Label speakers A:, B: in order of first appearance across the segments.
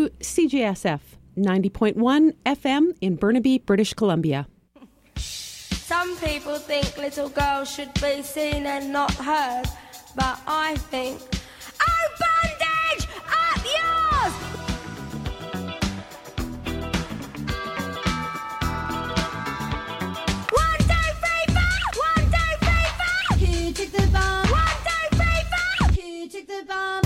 A: to CJSF 90.1 FM in Burnaby, British Columbia.
B: Some people think little girls should be seen and not heard, but I think, oh, bondage, up yours! One, two, three, four! One, two, three, four! Here, take the bomb! One, two, three, four! Here, take the bomb!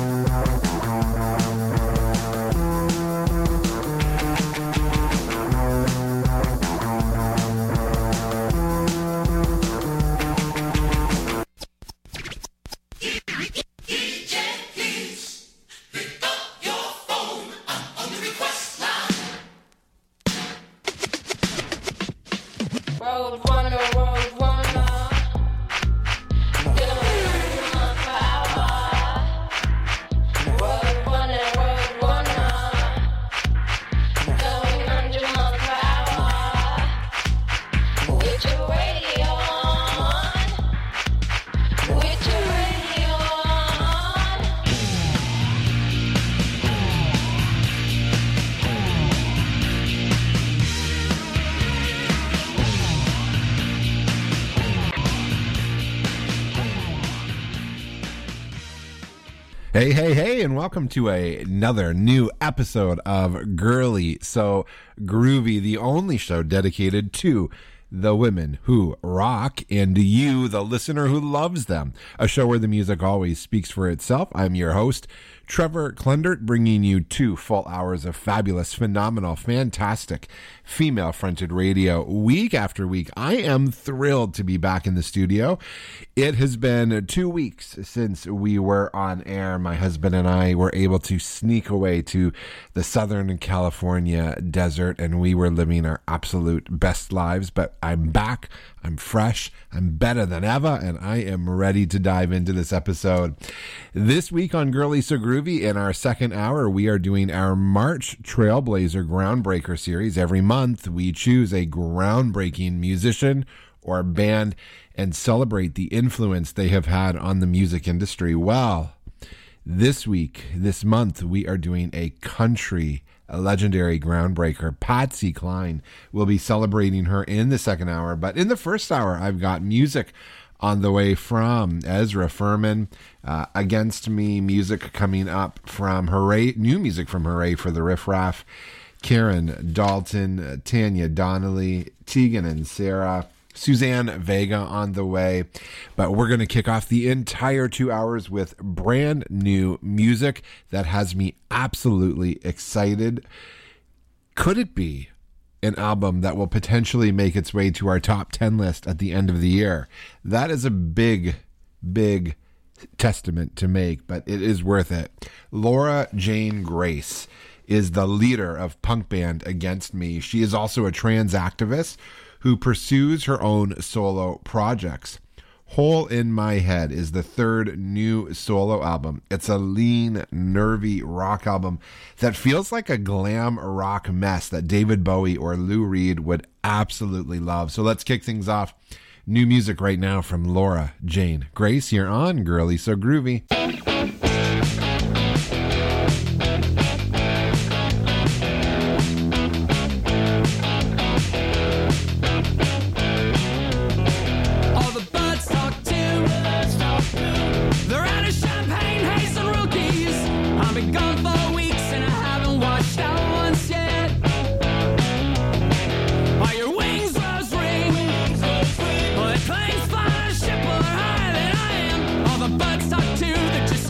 C: Hey, and welcome to another new episode of Girly So Groovy, the only show dedicated to the women who rock and you, the listener who loves them. A show where the music always speaks for itself. I'm your host, Trevor Klendert, bringing you 2 full hours of fabulous, phenomenal, fantastic, female-fronted radio week after week. I am thrilled to be back in the studio. It has been 2 weeks since we were on air. My husband and I were able to sneak away to the Southern California desert, and we were living our absolute best lives. But I'm back. I'm fresh. I'm better than ever, and I am ready to dive into this episode. This week on Girly So Groovy, in our second hour, we are doing our March Trailblazer Groundbreaker series. Every month, we choose a groundbreaking musician or band and celebrate the influence they have had on the music industry. Well, this month, we are doing a country legendary groundbreaker. Patsy Cline. Will be celebrating her in the second hour, but in the first hour, I've got music on the way from Ezra Furman, Against Me music coming up from Hooray, new music from Hooray for the Riff Raff, Karen Dalton, Tanya Donnelly, Tegan and Sarah, Suzanne Vega on the way. But we're going to kick off the entire 2 hours with brand new music that has me absolutely excited. Could it be an album that will potentially make its way to our top 10 list at the end of the year? That is a big testament to make, but it is worth it. Laura Jane Grace is the leader of punk band Against Me. She is also a trans activist who pursues her own solo projects. Hole in My Head is the third new solo album. It's a lean, nervy rock album that feels like a glam rock mess that David Bowie or Lou Reed would absolutely love. So let's kick things off. New music right now from Laura Jane Grace. You're on Girly So Groovy.
D: Planes fly, ship or high that I am. All the birds talk to, they're just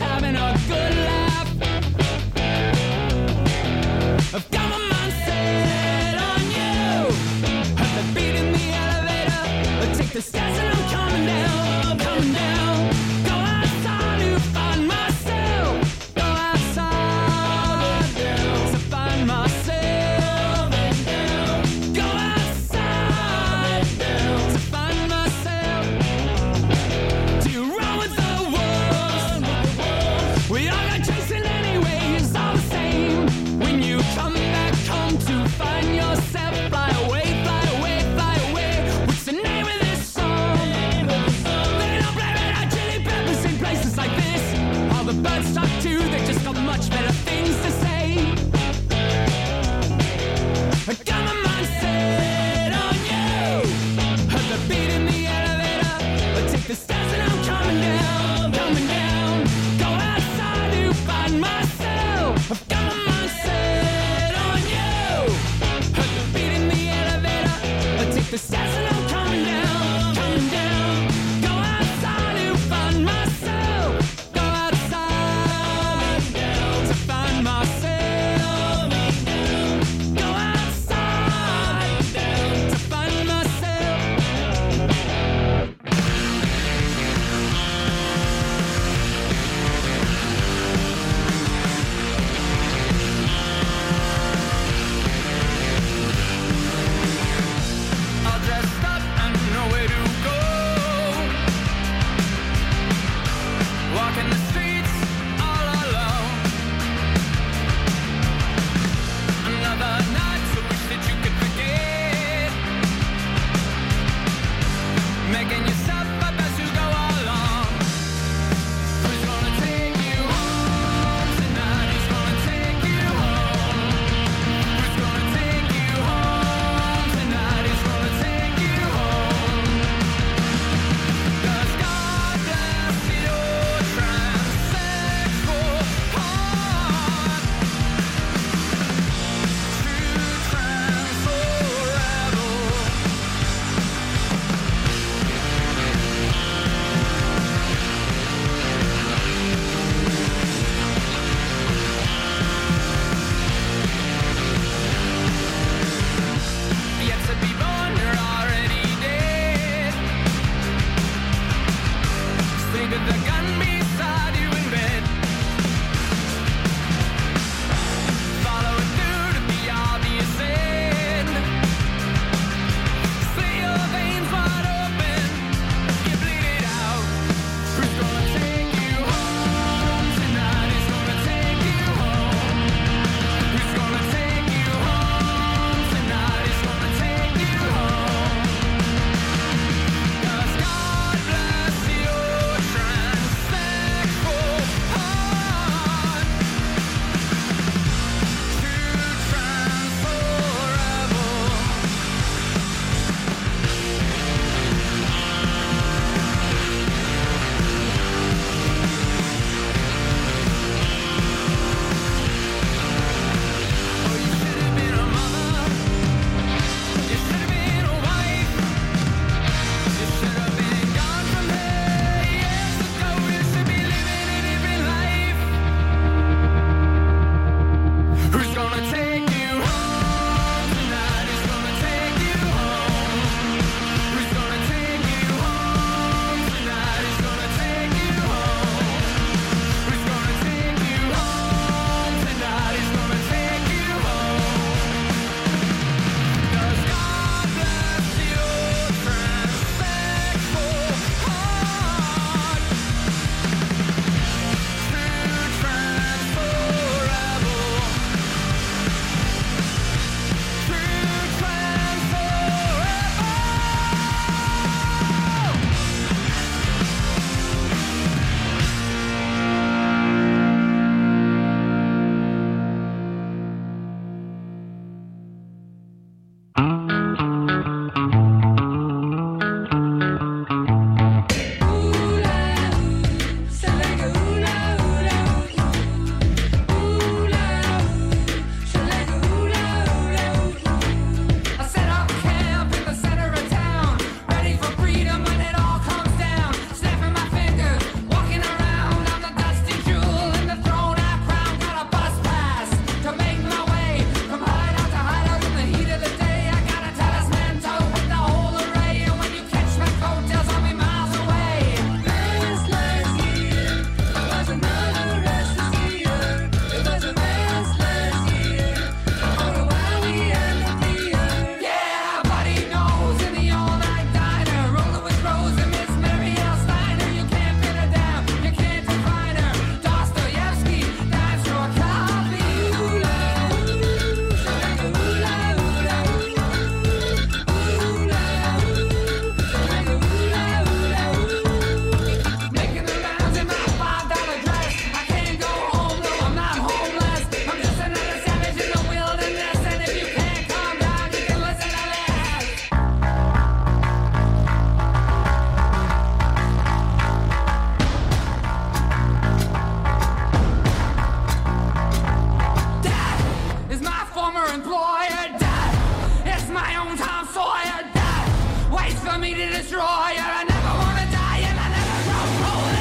D: me to destroy. I never wanna die and I never grow old.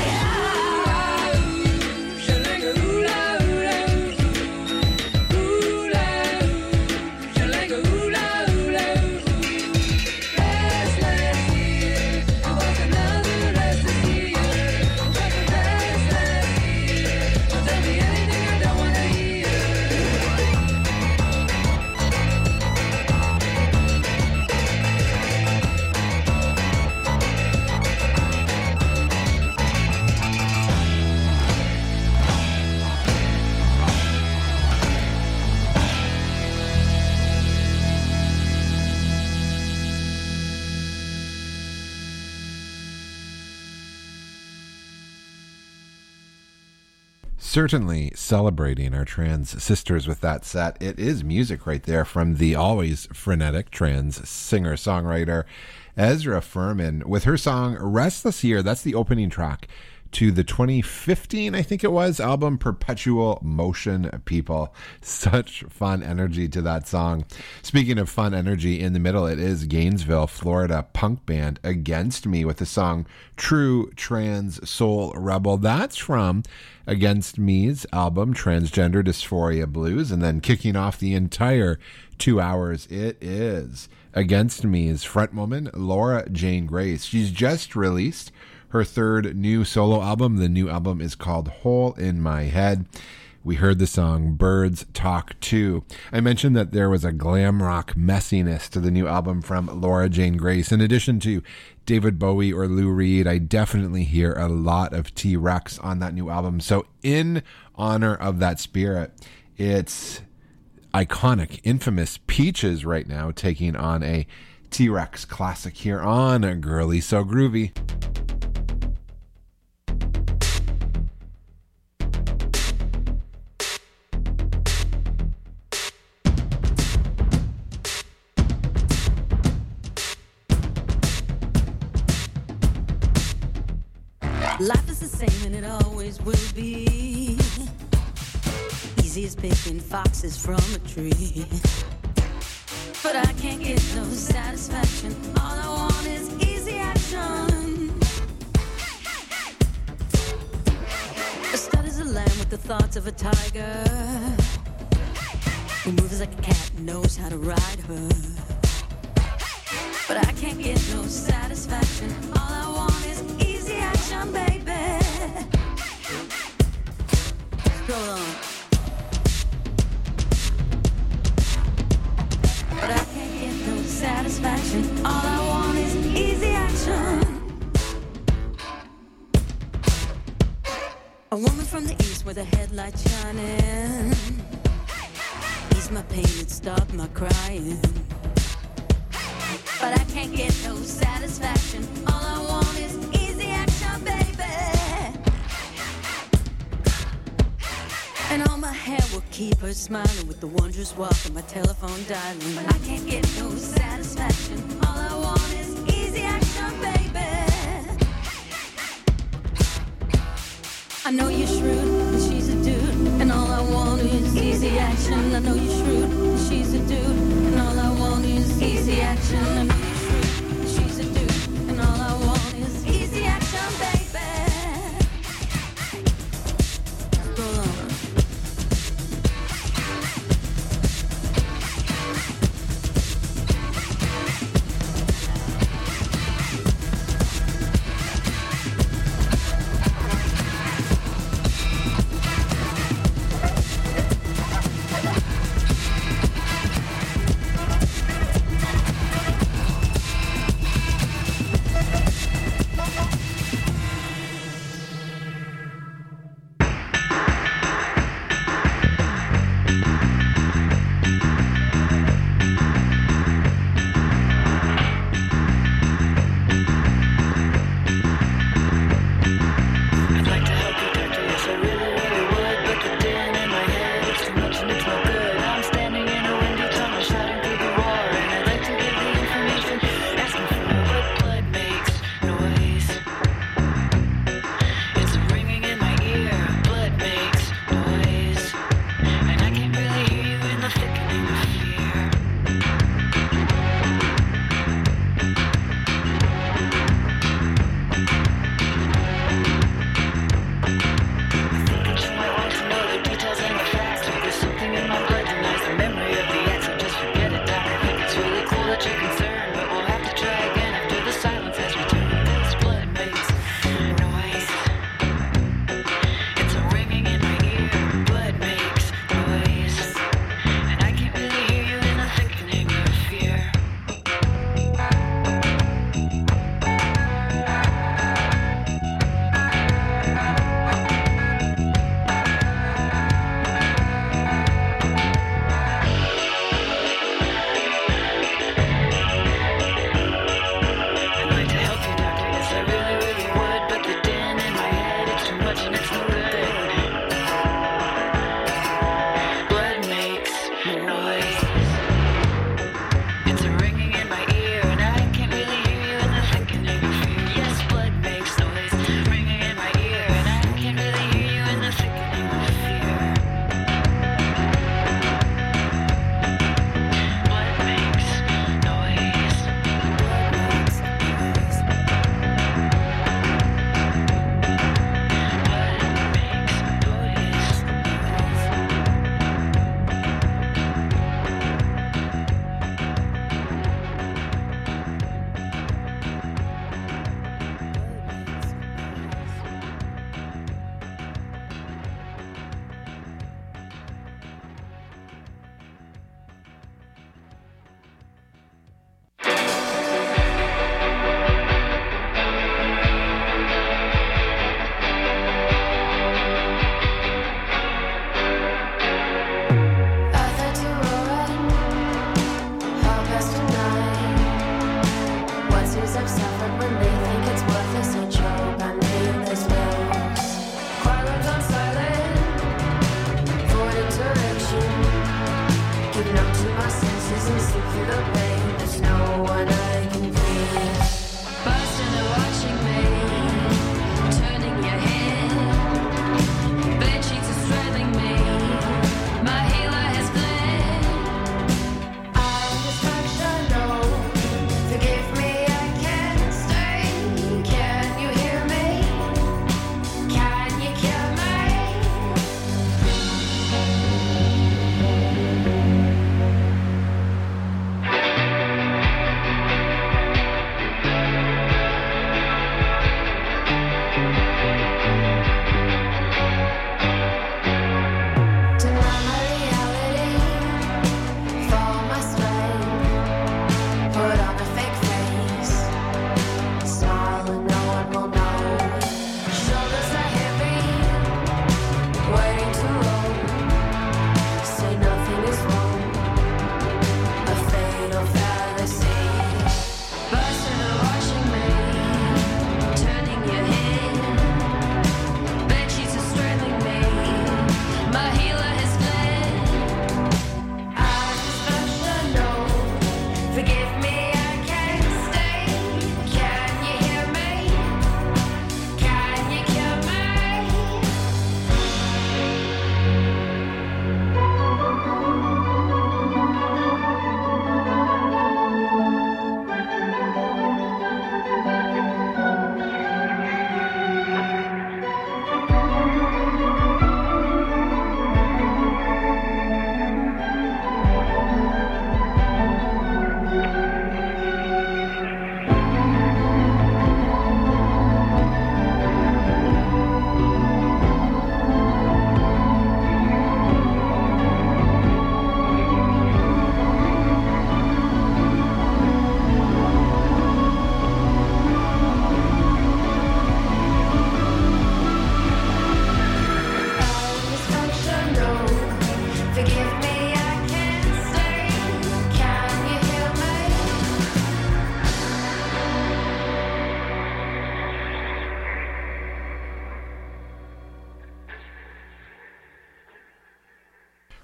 C: Certainly celebrating our trans sisters with that set. It is music right there from the always frenetic trans singer-songwriter Ezra Furman with her song Restless Year. That's the opening track to the 2015, I think it was, album Perpetual Motion People. Such fun energy to that song. Speaking of fun energy, in the middle it is Gainesville, Florida punk band Against Me with the song True Trans Soul Rebel. That's from Against Me's album Transgender Dysphoria Blues. And then kicking off the entire 2 hours, it is Against Me's frontwoman Laura Jane Grace. She's just released her third new solo album. The new album is called Hole in My Head. We heard the song Birds Talk 2. I mentioned that there was a glam rock messiness to the new album from Laura Jane Grace. In addition to David Bowie or Lou Reed, I definitely hear a lot of T-Rex on that new album. So in honor of that spirit, it's iconic, infamous Peaches right now taking on a T-Rex classic here on Girly So Groovy.
E: Life is the same and it always will be. Easy as picking foxes from a tree. But I can't get no satisfaction. All I want is easy action. A stud is a lamb with the thoughts of a tiger, who moves like a cat and knows how to ride her. But I can't get no satisfaction. All I want is easy action, baby. Scroll on. But I can't get no satisfaction. All I want is easy action. A woman from the east with a headlight shining. Ease my pain and stop my crying. But I can't get no satisfaction. All I want is easy action, baby. And all my hair will keep her smiling with the wondrous walk of my telephone dialing. But I can't get no satisfaction. All I want is easy action, baby. I know you're shrewd, and she's a dude, and all I want is easy action. I know you're shrewd, and she's a dude, and all I want is easy action. I know you're shrewd, and she's a dude, and all I want is easy action, baby. Roll on.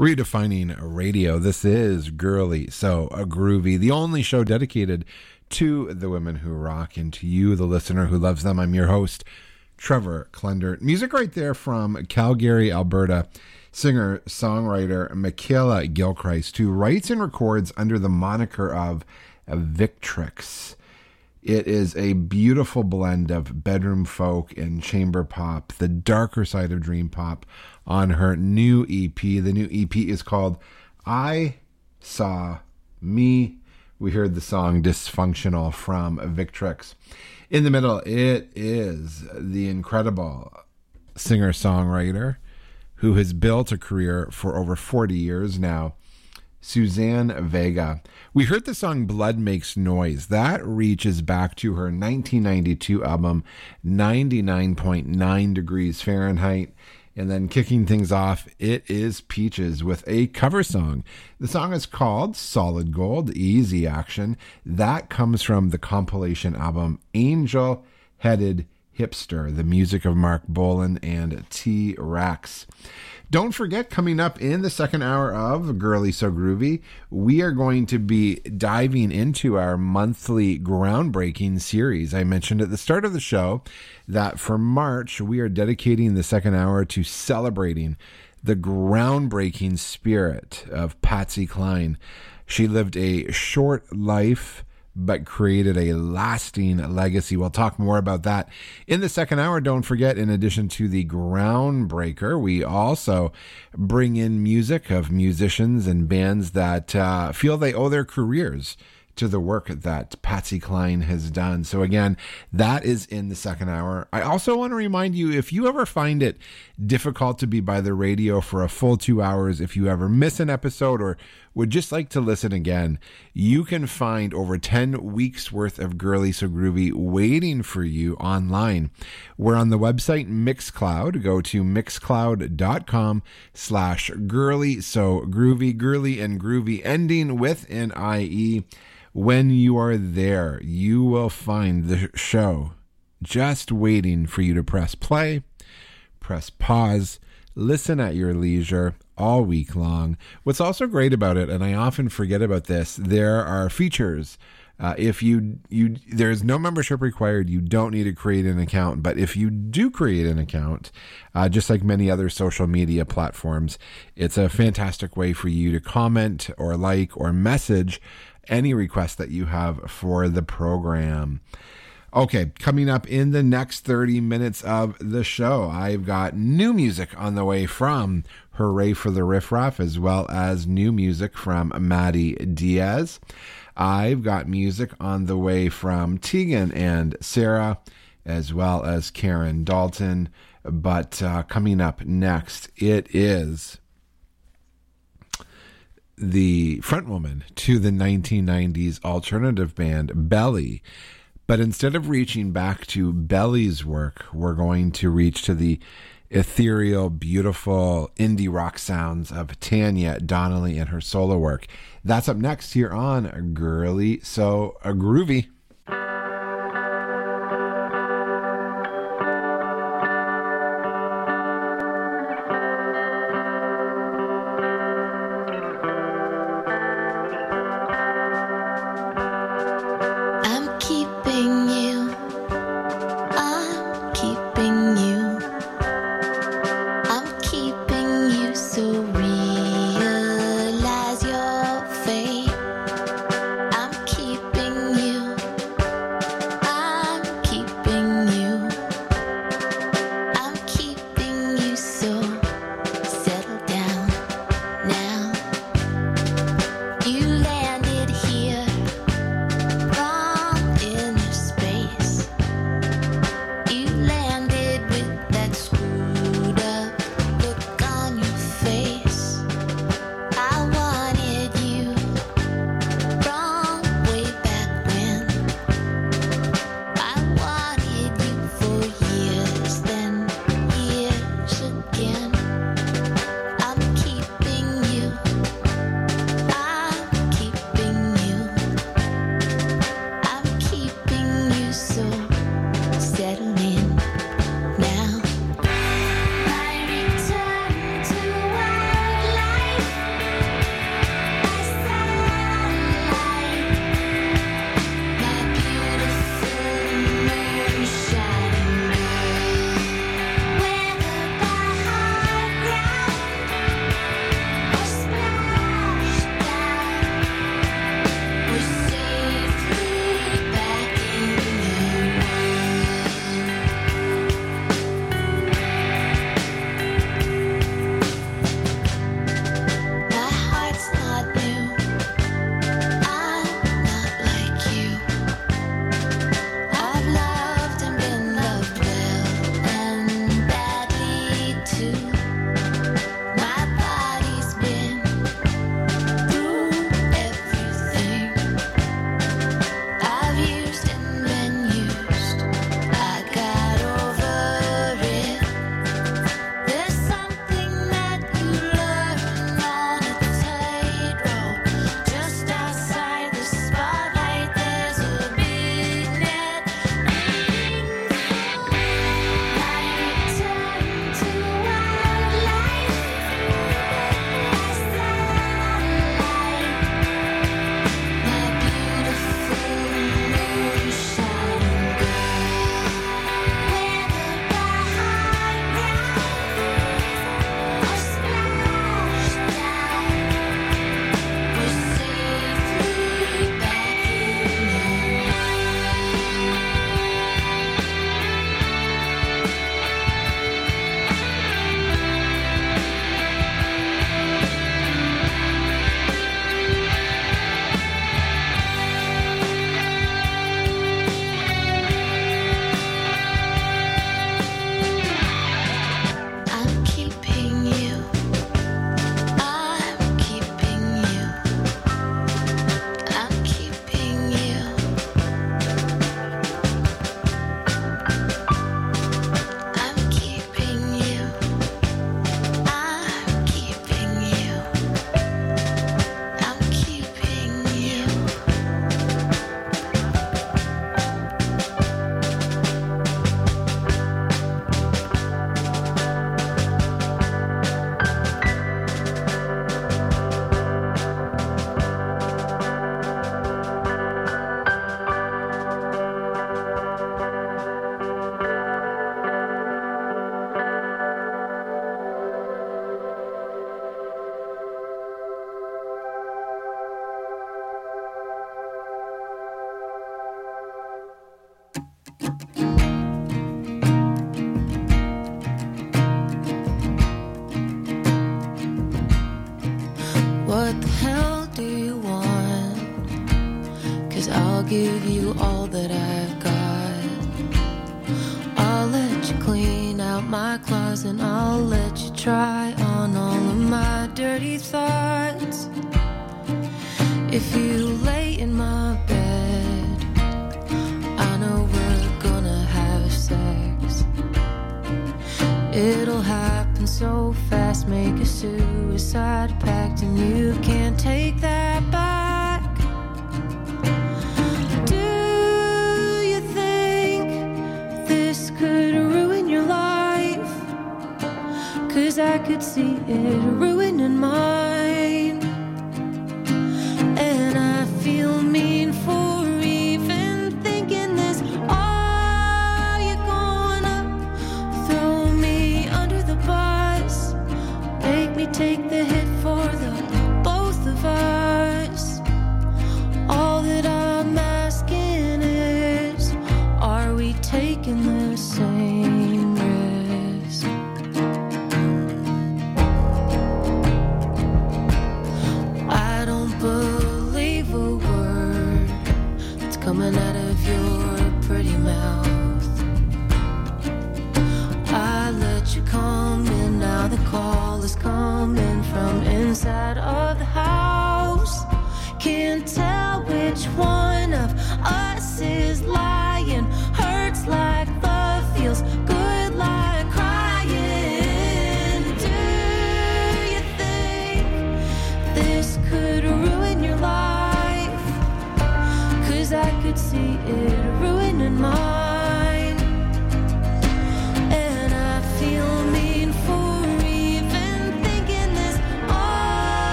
C: Redefining radio. This is Girly So Groovy, the only show dedicated to the women who rock and to you, the listener who loves them. I'm your host, Trevor Klendert. Music right there from Calgary, Alberta, singer-songwriter Michaela Gilchrist, who writes and records under the moniker of Victrix. It is a beautiful blend of bedroom folk and chamber pop, the darker side of dream pop, on her new EP. The new EP is called I Saw Me. We heard the song Dysfunctional from Victrix. In the middle, it is the incredible singer-songwriter who has built a career for over 40 years now, Suzanne Vega. We heard the song Blood Makes Noise. That reaches back to her 1992 album, 99.9 Degrees Fahrenheit. And then kicking things off, it is Peaches with a cover song. The song is called Solid Gold, Easy Action. That comes from the compilation album Angel Headed Hipster, the music of Mark Bolan and T-Rex. Don't forget, coming up in the second hour of Girly So Groovy, we are going to be diving into our monthly groundbreaking series. I mentioned at the start of the show that for March, we are dedicating the second hour to celebrating the groundbreaking spirit of Patsy Cline. She lived a short life, but created a lasting legacy. We'll talk more about that in the second hour. Don't forget, in addition to the groundbreaker, we also bring in music of musicians and bands that feel they owe their careers to the work that Patsy Cline has done. So again, that is in the second hour. I also want to remind you, if you ever find it difficult to be by the radio for a full 2 hours, if you ever miss an episode or would just like to listen again, you can find over 10 weeks worth of Girly So Groovy waiting for you online. We're on the website Mixcloud. Go to mixcloud.com/girly so groovy, girly and groovy, ending with an IE. When you are there, you will find the show just waiting for you to press play, press pause, listen at your leisure all week long. What's also great about it, and I often forget about this, there are features. If you there's no membership required. You don't need to create an account. But if you do create an account, just like many other social media platforms, it's a fantastic way for you to comment or like or message any request that you have for the program. Okay, coming up in the next 30 minutes of the show, I've got new music on the way from Hooray for the Riff Raff, as well as new music from Maddie Diaz. I've got music on the way from Tegan and Sarah, as well as Karen Dalton. But coming up next, it is the frontwoman to the 1990s alternative band Belly. But instead of reaching back to Belly's work, we're going to reach to the ethereal, beautiful indie rock sounds of Tanya Donnelly and her solo work. That's up next here on Girly So Groovy.
E: Realize your fate. I'm keeping you. 'cause I'll give you all that I've got. I'll let you clean out my closet and I'll let you try on all of my dirty thoughts. If you lay in my bed, I know we're gonna have sex. It'll happen so fast, make a suicide pact, and you can't take that back. Do you think this could ruin your life? 'Cause I could see it ruining mine.